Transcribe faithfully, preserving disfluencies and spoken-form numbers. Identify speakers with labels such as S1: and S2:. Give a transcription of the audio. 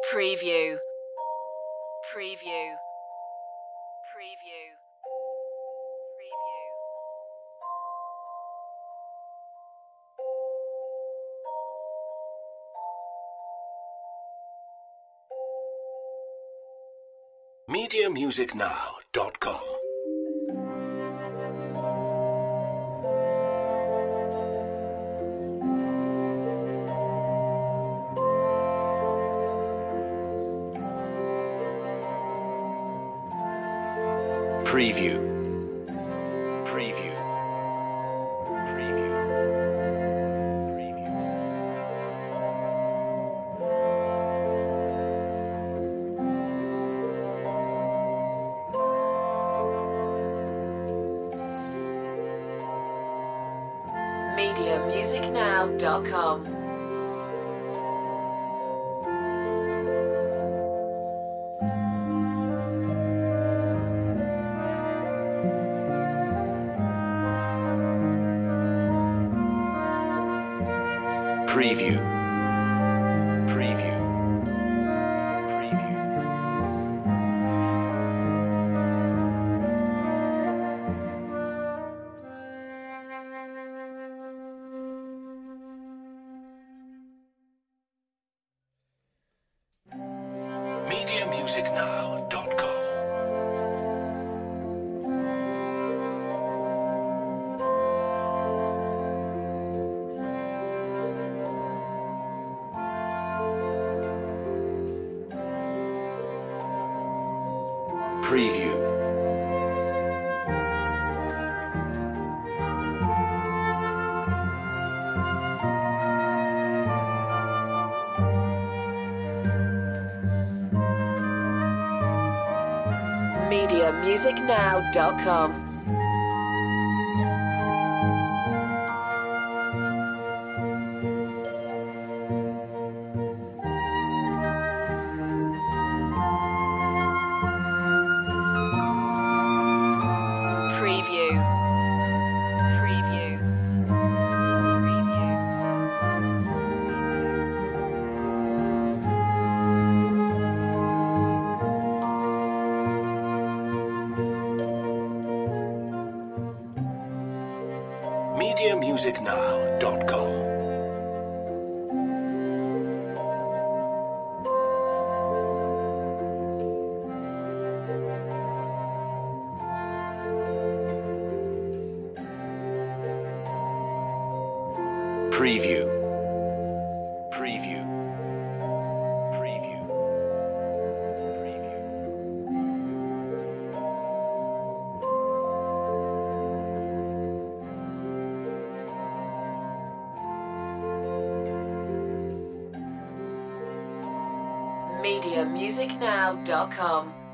S1: Preview. Preview. Preview. Preview.
S2: media music now dot com. Preview. Preview. Preview. Preview.
S1: media music now dot com.
S2: Preview. Preview. Preview. media music now dot com. Preview.
S1: media music now dot com. Preview. Preview. Preview.
S2: media music now dot com. Preview. Preview. Preview. Preview.
S1: media music now dot com.